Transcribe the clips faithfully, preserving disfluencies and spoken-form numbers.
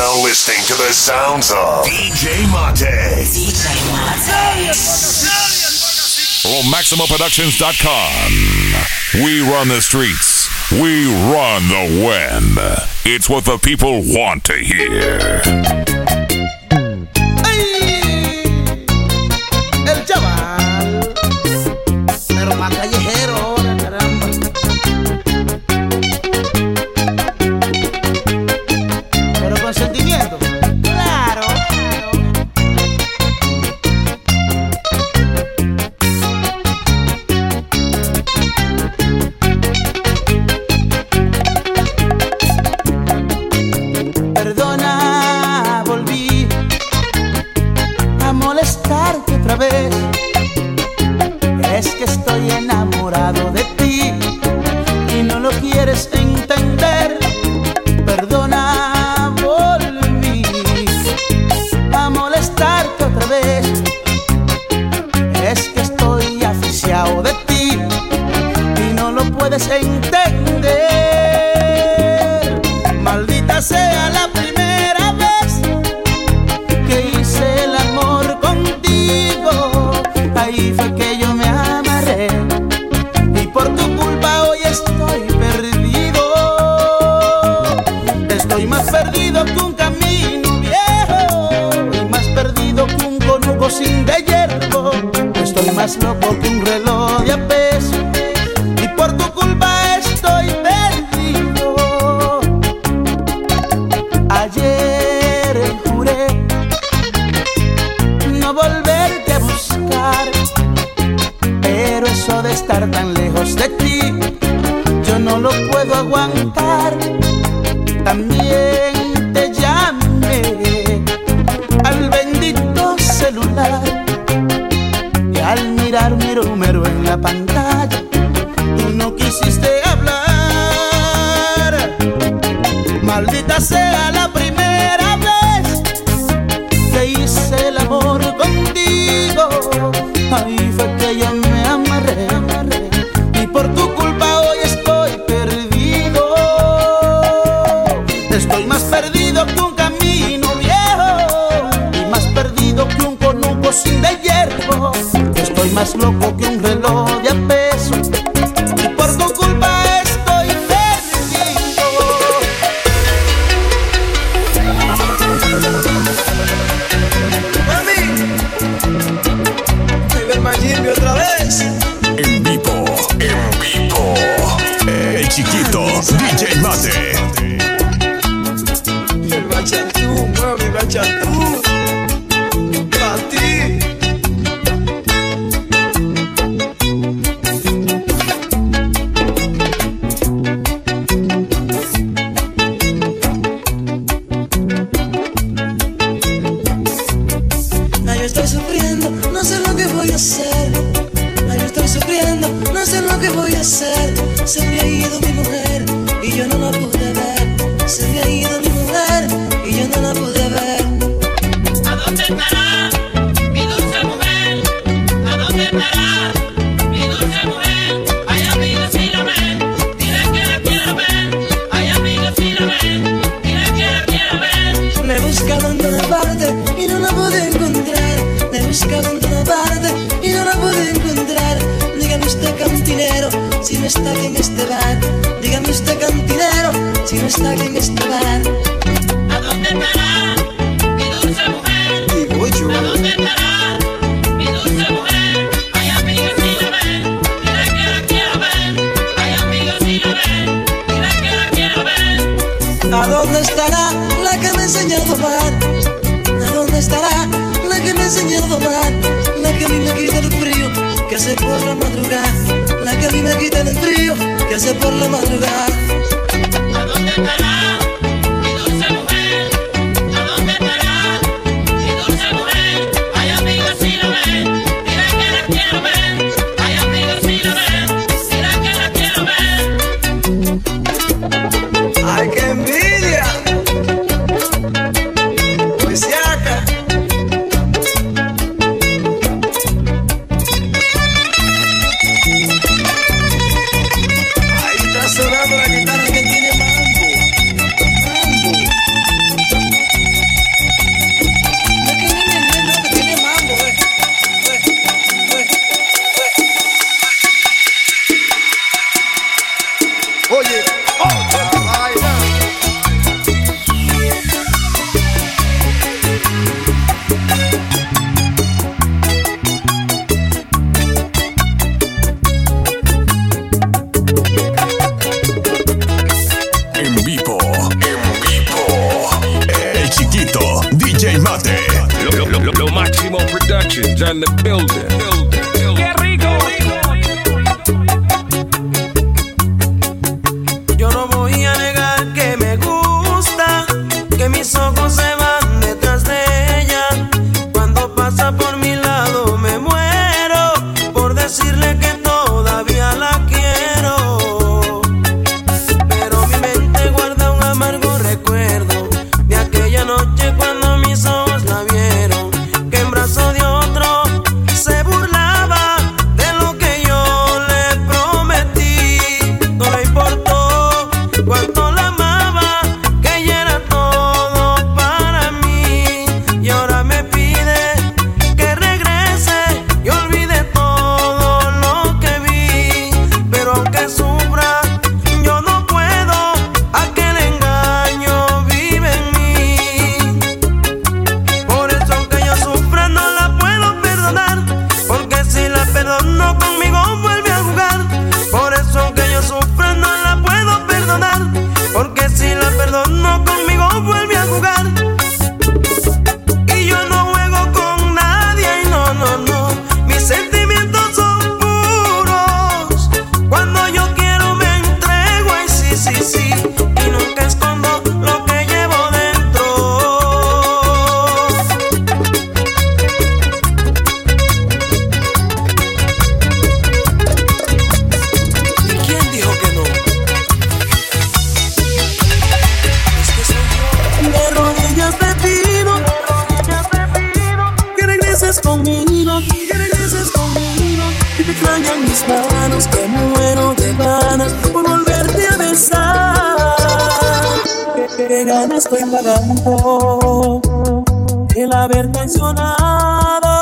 now listening to the sounds of D J Mate. D J Mate. From Maximo Productions dot com. We run the streets. We run the web. It's what the people want to hear. ¡Ay! El chaval. Pero más callejero ahora, caramba. Pero con sentimiento. Claro, claro. Perdona, volví a molestarte otra vez. Es que estoy enamorado de ti y no lo quieres entender. Perdona, volví a molestarte otra vez. Es que estoy asfixiado de ti y no lo puedes entender. Maldita sea la primera vez que hice el amor contigo. Ahí fue que yo me amarré y por tu culpa hoy estoy perdido. Estoy más perdido que un camino viejo y más perdido que un conuco sin de hierro. Estoy más loco que un reloj de a peso y por tu culpa estoy perdido. Ayer juré no volverte a buscar, pero eso de estar tan lejos de ti yo no lo puedo aguantar. También te llamé al bendito celular y al mirar mi número en la pantalla tú no quisiste hablar. Maldita sea la primera vez que hice el amor contigo. Ahí fue que yo me amarré, amarré y por tu culpa hoy estoy perdido. Estoy más perdido que un camino viejo y más perdido que un conuco sin de hierro. Estoy más loco que un reloj de a peso y por tu culpa estoy perdido. Mami, otra vez. En vivo, en vivo. El chiquito D J Mate. El bachatú, mami, bachatú. Pa' ti. Ay, yo estoy sufriendo, no sé lo que voy a hacer. Ay, yo estoy sufriendo, no sé lo que voy a hacer. Se me ha ido mi mujer y yo no la pude ver. Se me ha ido mi mujer y yo no la pude ver. ¿A dónde estará mi dulce mujer? ¿A dónde estará mi dulce mujer? Ay, amiga, si la ven, dile que la quiero ver. Ay, amiga, si la ven, dile que la quiero ver. Me he buscado en toda parte y no la pude encontrar. Me he buscado en toda parte y no la pude encontrar. Dígame usted, cantinero, si no está aquí en este bar. Dígame usted, cantinero, si no está aquí en este bar. ¿A dónde estará mi dulce mujer? Digo yo. ¿A dónde estará mi dulce mujer? Ay, amiga, si la ven, dile que la quiero ver. Ay, amiga, si la ven, dile que la quiero ver. ¿A dónde estará la que me enseñó a tomar? ¿A dónde estará la que me enseñó a tomar? La que a mí me quita el frío que hace por la madrugada. La que a mí me quita el frío que hace por la madrugada. ¿A dónde estará mi dulce mujer? ¿A dónde estará mi dulce mujer? Ay, amiga, si la ven, dile que la quiero ver. Ay, amiga, si la ven, dile que la quiero ver. Ay, qué envidia. Pues ya acá. Ahí está sonando la guitarra que Mata in the building. ¡Qué rico! Yo no voy a negar que me gusta, que mis ojos se van detrás de ella. Cuando pasa por mi lado me muero por decirle que todavía la quiero. Pero mi mente guarda un amargo recuerdo de aquella noche cuando mis ojos la vieron, que en brazos de otro se burlaba de lo que yo le prometí. No le importó cuánto la amaba, que ella era todo para mí. Y ahora me pide que regrese y olvide todo lo que vi. Pero aunque sufra, yo no puedo, aquel engaño vive en mí. Por eso aunque yo sufra no la puedo perdonar, porque si la perdono conmigo vuelve a jugar. Por eso aunque yo sufra no la puedo perdonar, porque si la perdono conmigo vuelve a jugar. Y yo no juego con nadie, y no, no, no, mis sentimientos son puros. Cuando yo quiero me entrego, y sí, sí, sí, y nunca escondo lo que llevo dentro. ¿Y quién dijo que no? Es que soy yo. De rodillas te pido que regreses conmigo, que regreses conmigo. Y te extrañan mis manos, que muero de ganas por volverte a besar. Que, que ganas estoy pagando el haber traicionado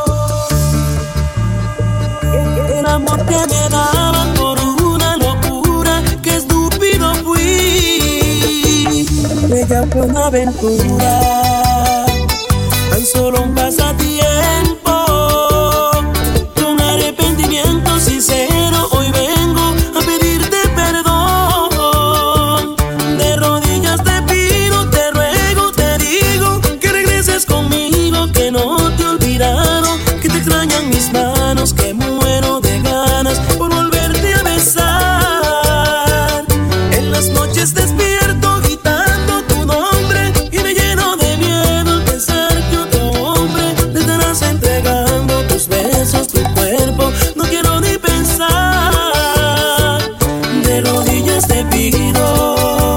el amor que me daban por una locura. Que estúpido fui. Ella fue una aventura, tan solo un pasatiempo. Con arrepentimiento sincero hoy vengo a pedirte perdón. De rodillas te pido, te ruego, te digo que regreses conmigo, que no te he olvidado, que te extrañan mis manos, que muero de ganas por volverte a besar. En las noches despierto gritando tu nombre y me lleno de miedo al pensar que otro hombre te estarás entregando tus besos, tu cuerpo. No quiero ni pensar. De rodillas te pido.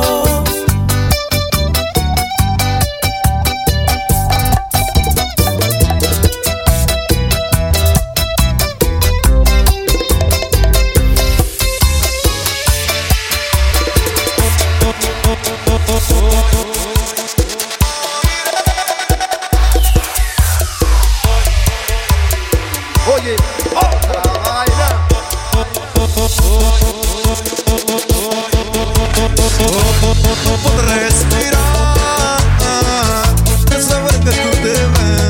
Oye, otra vaina. Por respirar, es saber que tú te vas,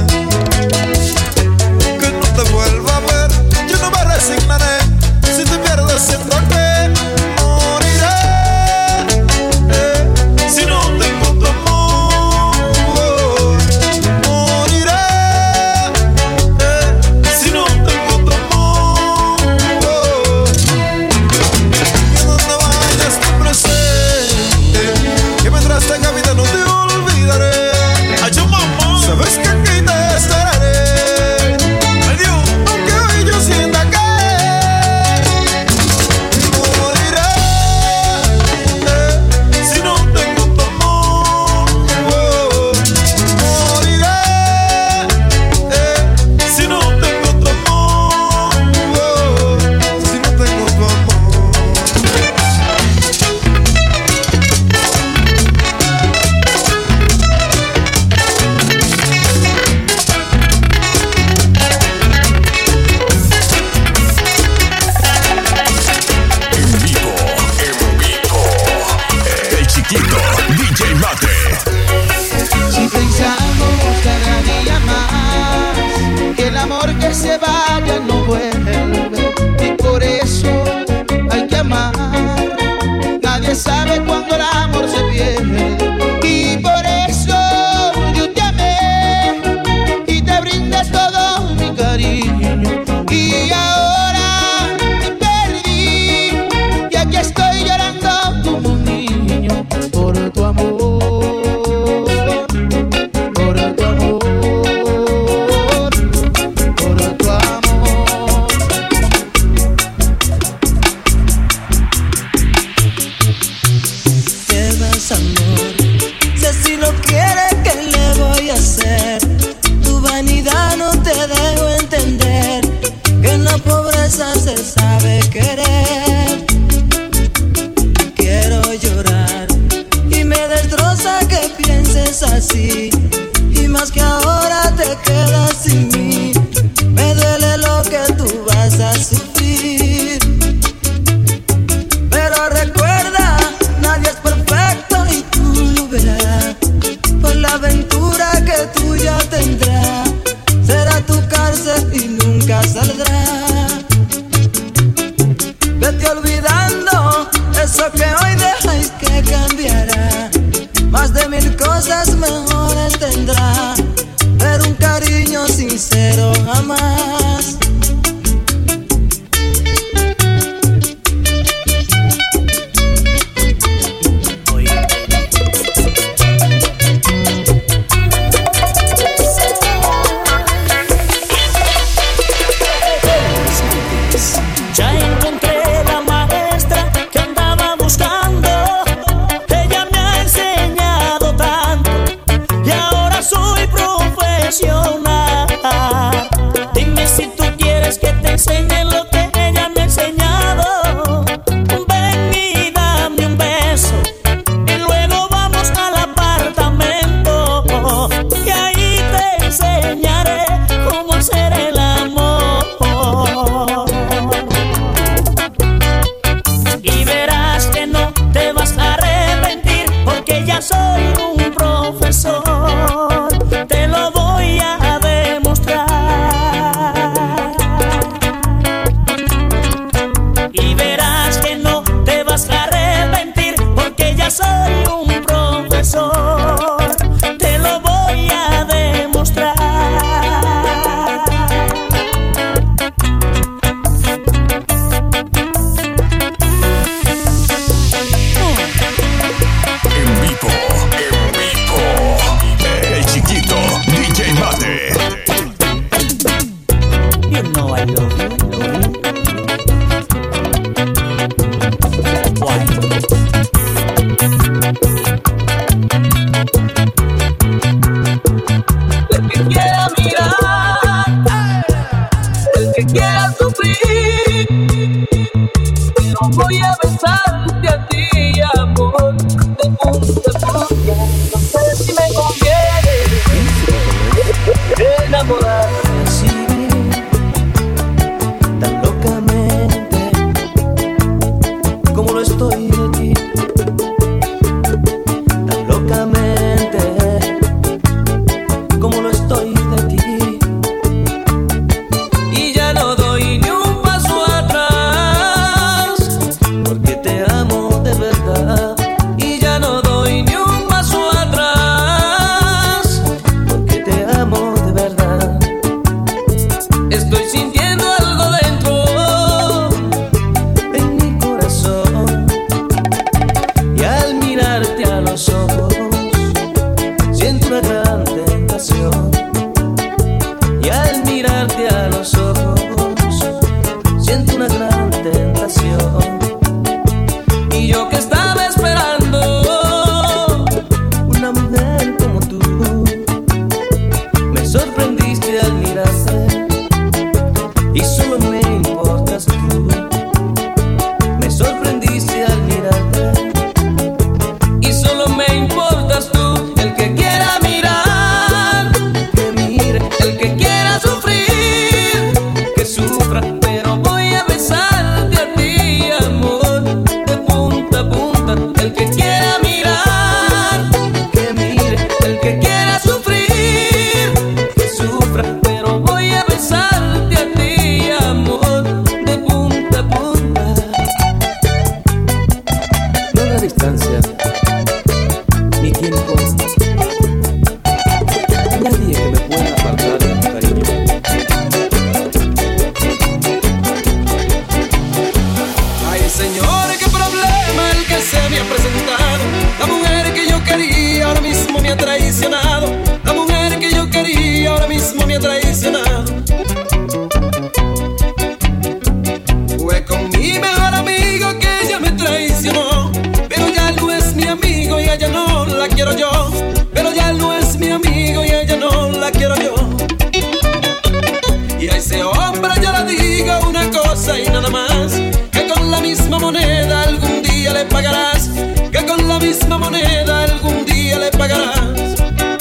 que no te vuelva a ver. Yo no me resignaré si te pierdes, siento que moriré. Eh, si no tengo tu amor, moriré. Eh, si no tengo tu amor, que donde vayas te presente, que mientras tenga vida no te olvidaré. Ay, yo, mamá, sabes que aquí te esperaré. Ay, Dios, aunque hoy yo sienta que moriré. Eh, si no tengo tu amor, moriré. Eh, si no tengo tu amor, si no tengo tu amor. En vivo, en vivo. El chiquito, D J Mate. Si pensamos cada día más que el amor que se vaya no vuelve, y por eso hay que amar. Nadie sabe cuándo el amor se pierde, y por eso yo te amé y te brindé todo mi cariño. más amor. Si así lo quiere, ¿qué le voy a hacer? Tu vanidad no te dejo entender que en la pobreza se sabe querer. Quiero llorar y me destroza que pienses así, y más que ahora te quedas sin mí. Me duele lo que tú vas a sufrir, pero recuerda, nadie es perfecto y tú lo verás. Por la aventura que tú ya tendrás, será tu cárcel y nunca saldrás. Vete olvidando eso que hoy dejáis que cambiará. Más de mil cosas mejores tendrá, pero un cariño sincero jamás. Ya encontré la maestra que andaba buscando. Ella me ha enseñado tanto y ahora soy profesional. Dime si tú quieres que te enseñe lo que ella me ha enseñado. Ven y dame un beso y luego vamos al apartamento, y ahí te enseñaré cómo hacer el amor. Y verás que no te vas a arrepentir, porque ya soy un profesor, te lo voy a demostrar. Y verás que no te vas a arrepentir, porque ya soy un profesor, te lo voy a demostrar. En vivo, en vivo. El chiquito D J Mate. You know I love you, love you. Why? El que quiera mirar, el que quiera sufrir, no voy a besarte a ti, amor, de punta a punta. No sé si me conviene enamorarme así, Tan locamente como lo estoy de ti, tan locamente como lo estoy de ti. Y ya no doy ni un paso atrás, porque te amo de verdad. Y ya no doy ni un ella no la quiero yo, pero ya él no es mi amigo y ella no la quiero yo. Y a ese hombre yo le digo una cosa y nada más, que con la misma moneda algún día le pagarás, que con la misma moneda algún día le pagarás.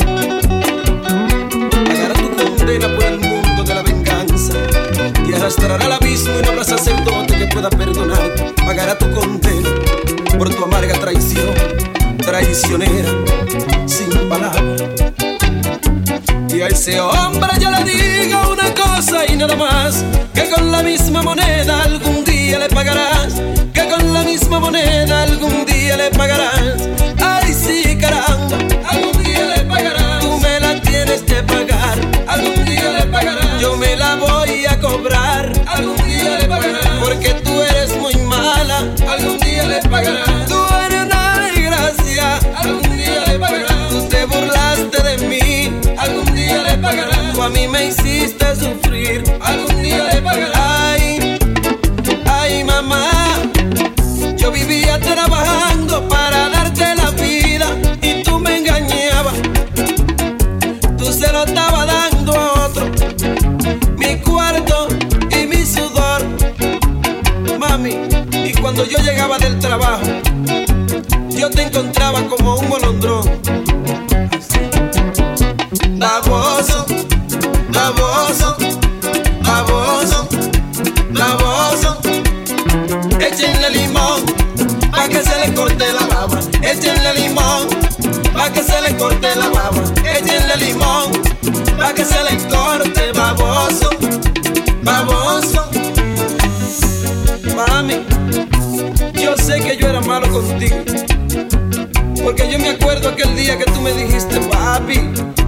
Pagará tu condena por el mundo de la venganza, y arrastrará al abismo y no habrá sacerdote que pueda perdonar. Pagará tu condena por tu amarga traición, traicionera, sin palabras. Y a ese hombre yo le digo una cosa y nada más, que con la misma moneda algún día le pagarás, que con la misma moneda algún día le pagarás. Ay sí, caramba, algún día le pagarás. Tú me la tienes que pagar, algún día le pagarás. Yo me la voy a cobrar, algún día le pagarás. Porque tú eres muy mala, algún día le pagarás. Tú eres una desgracia, algún día le pagarás. Tú te burlaste de mí, algún día le pagarás. Tú a mí me hiciste sufrir, algún día le pagarás. Ay, ay mamá, yo vivía trabajando para darte la vida y tú me engañabas. Tú se lo estabas dando a otro, mi cuarto y mi sudor, mami. Y cuando yo llegaba del trabajo, yo te encontraba como un molondrón. Baboso, baboso, baboso, baboso. Échenle limón pa' que se le corte la baba. Échenle limón pa' que se le corte la baba. Échenle limón pa' que se le corte, baboso, baboso. Mami, yo sé que yo era malo contigo, porque yo me acuerdo aquel día que tú me dijiste, papi,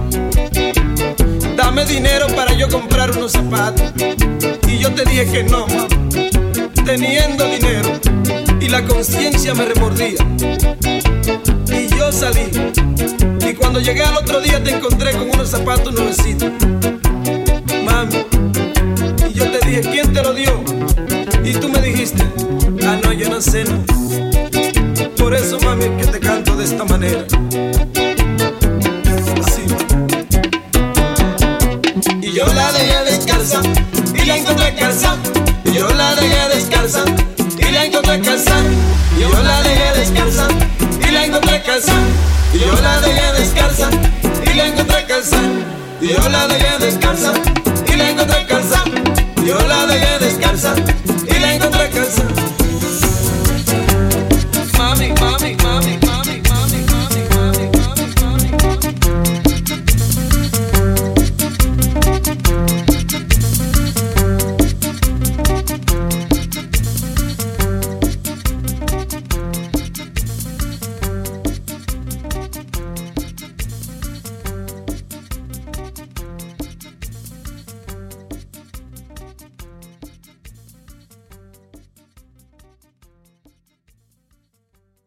dame dinero para yo comprar unos zapatos. Y yo te dije que no, mami, teniendo dinero, y la conciencia me remordía. Y yo salí, y cuando llegué al otro día te encontré con unos zapatos nuevecitos, mami. Y yo te dije, ¿quién te lo dio? Y tú me dijiste, ah no, yo no sé, no. Por eso, mami, es que te canto de esta manera. Así. Y yo la dejé descalza y la encontré calza. Y yo la dejé descalza y la encontré calza. Y yo la dejé descalza y la encontré calza. Y yo la dejé descalza y la encontré calza. Y yo la dejé descalza y la encontré calza.